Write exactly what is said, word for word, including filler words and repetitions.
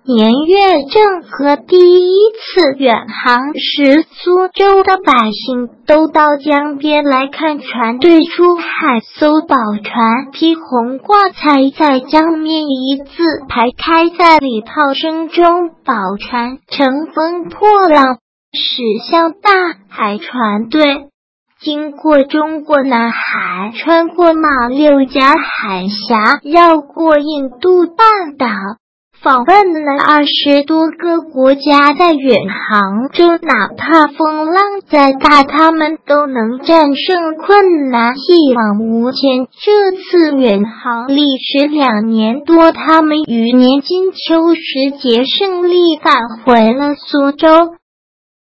年月郑和第一次远航时，苏州的百姓都到江边来看船队出海，艘宝船披红挂彩，在江面一字排开，在礼炮声中，宝船乘风破浪驶向大海。船队经过中国南海，穿过马六甲海峡，绕过印度半岛，访问了二十多个国家。在远航中，哪怕风浪再大，他们都能战胜困难，一往无前。这次远航历时两年多，他们于年金秋时节胜利返回了苏州。